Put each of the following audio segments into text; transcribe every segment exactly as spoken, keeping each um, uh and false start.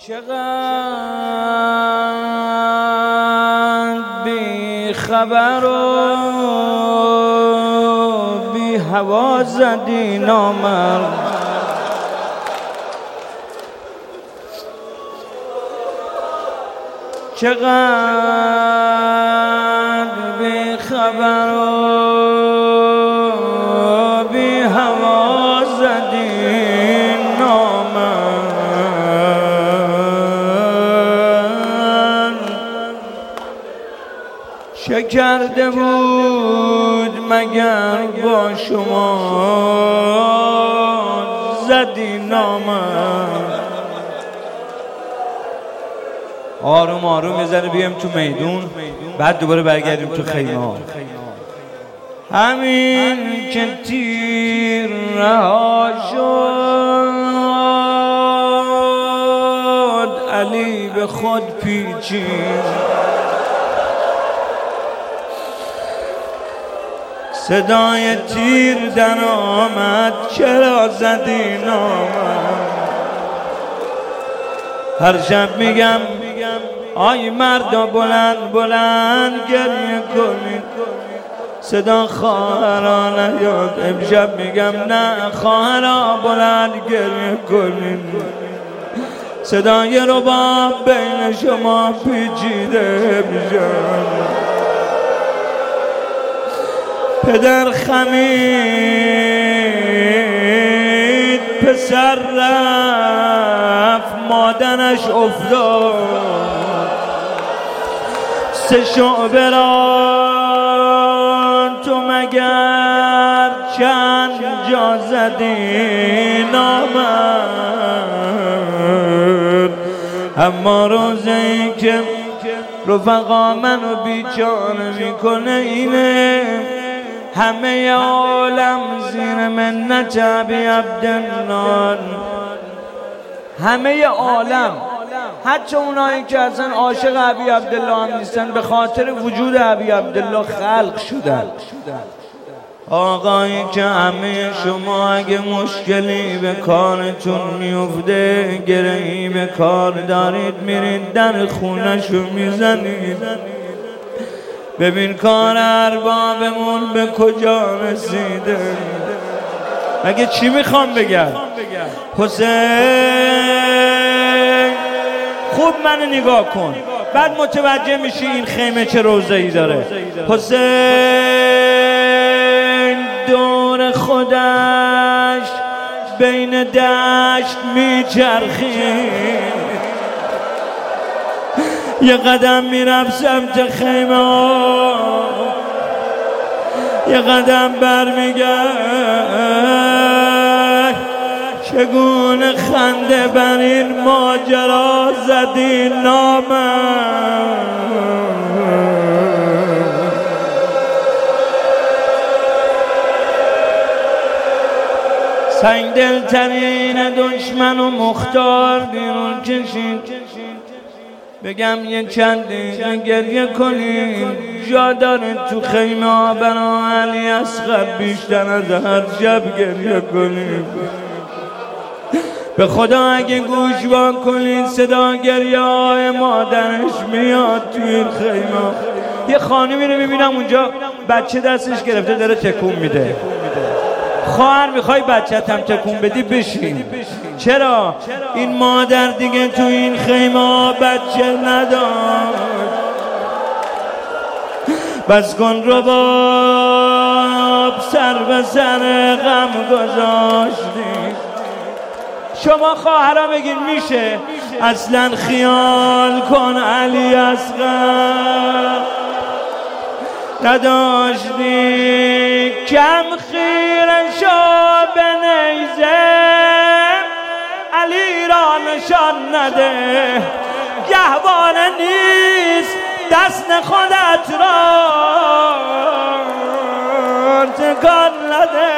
چقدر بی خبر و بی هوا زدی نامرد، چقدر بی خبر و بی هوا زدی نامرد. چه کرده بود مگر با شما زدی نامرد. آروم آروم یه ذره بیایم تو میدون، بعد دوباره برگردیم تو خیمه ها. همین که تیر رها شد علی به خود پیچید، صدای تیر در آمد چرا زدی نامرد. هر شب میگم آی مردا بلند بلند گریه کنید، صدا خواهرا نیاد. امشب میگم نه خواهرا بلند گریه کنید، صدای رباب بین شما پیچیده امشب. پدر خمید پسر رفت مادرش افتاد، سه شعبه را تو مگر چند جا زدی نامرد. اما روزی که رفقا منو بیچاره میکنه اینه همه عالم زیر منت ابی عبدالله، همه عالم حتی اونایی که اصلا عاشق ابی عبدالله هم نیستن به خاطر وجود ابی عبدالله خلق شدن. آقایی که همه شما اگه مشکلی به کارتون میفته، گرهی به کار دارید، میرید در خونه‌شو میزنید ببین کار اربابمون به کجا رسیده. مگه چی میخوام بگم؟ حسین خوب منو نگاه کن، بعد متوجه میشی این خیمه چه روضه‌ای داره. حسین دور خودش بین دشت میچرخید، یه قدم میرفت سمت خیمه ها، یه قدم برمیگشت. چگونه خنده بر این ماجرا زدی نامرد. سنگ دلترین دشمن و مختار بیرون کشید. بگم یه چند دقیقه گریه کنید، جا داره تو خیمه ها برا علی اصغر بیشتر از هر شب گریه کنید. به خدا اگه گوش وا کنید صدا گریه های مادرش میاد توی این خیمه. یه خانمی رو میبینم اونجا بچه دستش گرفته داره تکون میده. خواهر میخوای بچه‌ت هم تکون بدی بشین. چرا؟ این مادر دیگه تو این خیمه بچه نداشت. بس کن رباب سر به سر غم گذاشتی. شما خواهرها بگین میشه اصلا خیال کن علی اصغر نداشتی کم خیره شو به نیزه علی را نشان نده گهواره نیست دست خودت را تکان نده.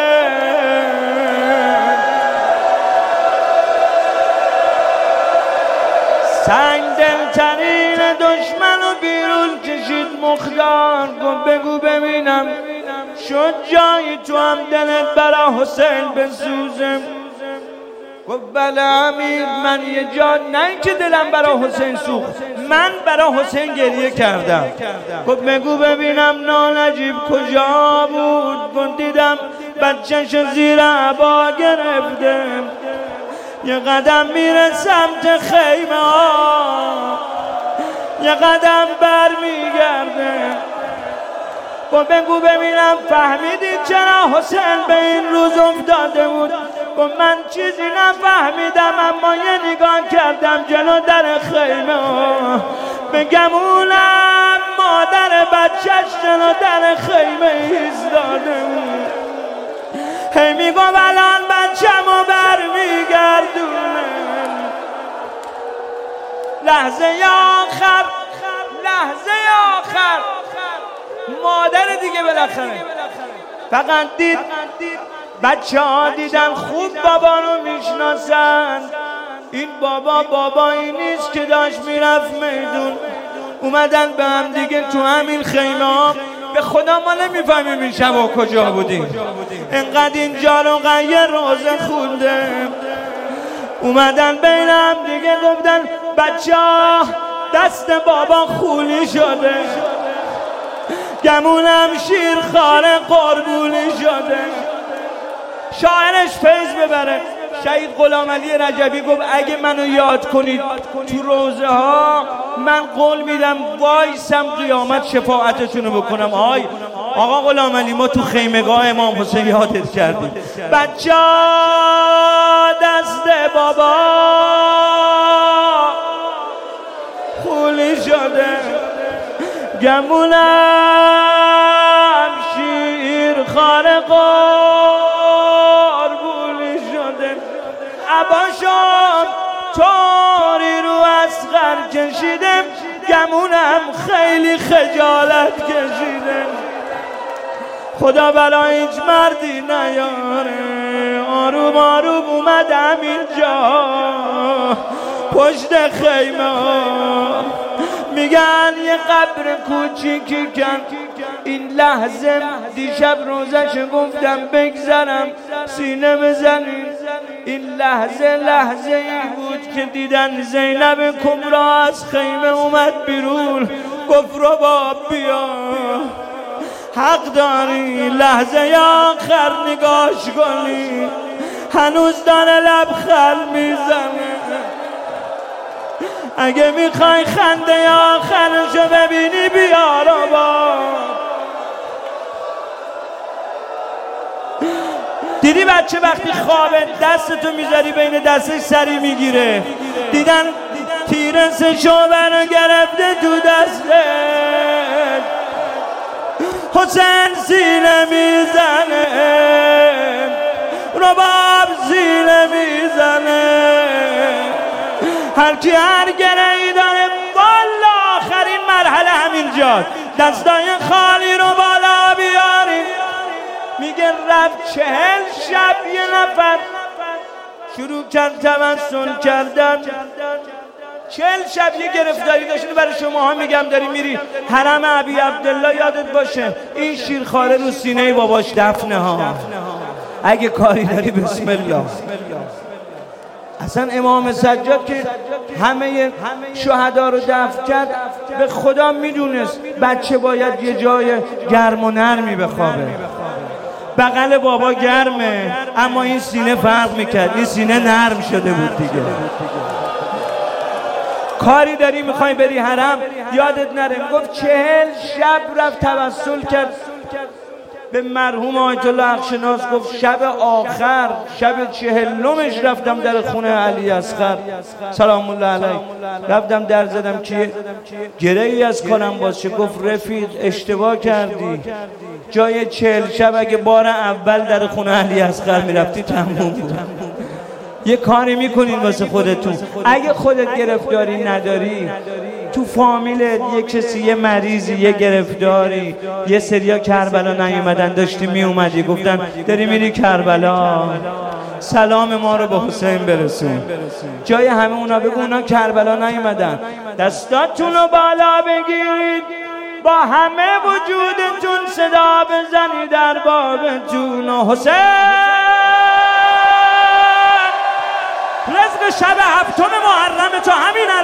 سنگ دلترین دشمن و بیرون کشید مختار گفت بگو ببینم شد جایی تو هم دلت برا حسین بسوزم. گفت بله امیر، من یه جا نه که دلم برای حسین سوخت، من برای حسین گریه کردم. گفت بگو ببینم نانجیب کجا بود؟ گفت دیدم بچه‌شو زیر عبا گرفته، یه قدم میره سمت خیمه ها، یه قدم بر میگرده. گفت بگو ببینم فهمیدید چرا حسین به این روز افتاده بود؟ گفت من چیزی نفهمیدم، اما یه نگاه کردم جلو در خیمه ها، به گمونم مادر بچهش جلو در خیمه ایستاده بود. هی میگم الان بچه‌مو بر میگردونه. لحظه آخر، لحظه آخر مادر دیگه بالاخره فقط دید بچه ها دیدن خوب بابا رو میشناسن، این بابا بابایی نیست که داشت میرفت میدون. اومدن به هم دیگه تو همین خیمه ها، به خدا ما نمیفهمیم این شبا کجا بودیم، انقدر اینجا رو غیر روزه خونده. اومدن بین هم دیگه گفتن بچه ها دست بابا خولی شده، گمونم شیرخوار قربونی شده. شاعرش فیض ببره. شهید غلامعلی رجبی گفت اگه منو یاد کنید تو روزه ها، من قول میدم وایسم قیامت شفاعتتونو بکنم. آی آقا غلامعلی، ما تو خیمگاه امام حسین یادت کردیم. بچه دست بابا خولی شده، گمونم شیر خار قربونی شده. عباشم طوری رو اصغر کشیدم، گمونم خیلی خجالت کشیدم. خدا برای هیچ مردی نیاره. آروم آروم اومدم اینجا پشت خیمه، میگن یه قبر کوچیکی کن. این لحظه دیشب روزش گفتم بگذرم سینه بزنیم. این لحظه لحظه ای بود که دیدن زینب کبرا از خیمه اومد بیرون. گفت رباب بیا، حق داری لحظه آخر نگاش کنی، هنوز داره لبخند میزنه. اگه میخوای خنده آخرشو ببینی بیا رباب. دیدی بچه وقتی خوابه دستتو میذاری بین دستش سری میگیره. دیدن تیر سه شعبه رو گرفته تو دستت، حسین سینه میزنه، رباب سینه میزنه. هر کی هر گرهی داره والا آخرین مرحله همینجا، دستای خالی رو بالا بیاریم. میگه رفت چهل شب یه نفر شروع کرد توسل کردن. چهل شب یه گرفتاری داشتین. برای شما ها میگم داری میری حرم ابی عبدالله یادت باشه این شیرخواره رو سینه باباش دفنه ها. اگه کاری داری بسم الله. اصلا امام سجاد که همه شهدا رو دفن کرد به خدا میدونست بچه باید یه جای گرم و نرمی بخوابه. بغل بابا گرمه اما این سینه فرق میکرد، این سینه نرم شده بود دیگه. کاری داری میخوای بری حرم یادت نره. گفت چهل شب رفت توسل کرد به مرحوم آیت الله حقشناس. گفت شب آخر شب چهلمش رفتم در خونه علی اصغر سلام الله علیه، رفتم در زدم که گره‌ای از کارم باشه. گفت رفیق اشتباه کردی، جای چهل شب اگه بار اول در خونه علی اصغر میرفتی تموم بود. یه کاری میکنین واسه خودتون. اگه خودت گرفتاری نداری، تو فامیلت یه کسی یه مریضی یه گرفتاری، یه سریا کربلا نیومدن داشتی میومدی گفتن داری میری کربلا سلام ما رو به حسین برسون، جای همه اونا بگو اونا کربلا نیومدن. دستاتون رو بالا بگیرید، با همه وجودتون صدا بزنید در بابتون. حسین شب هفتم محرم تو همین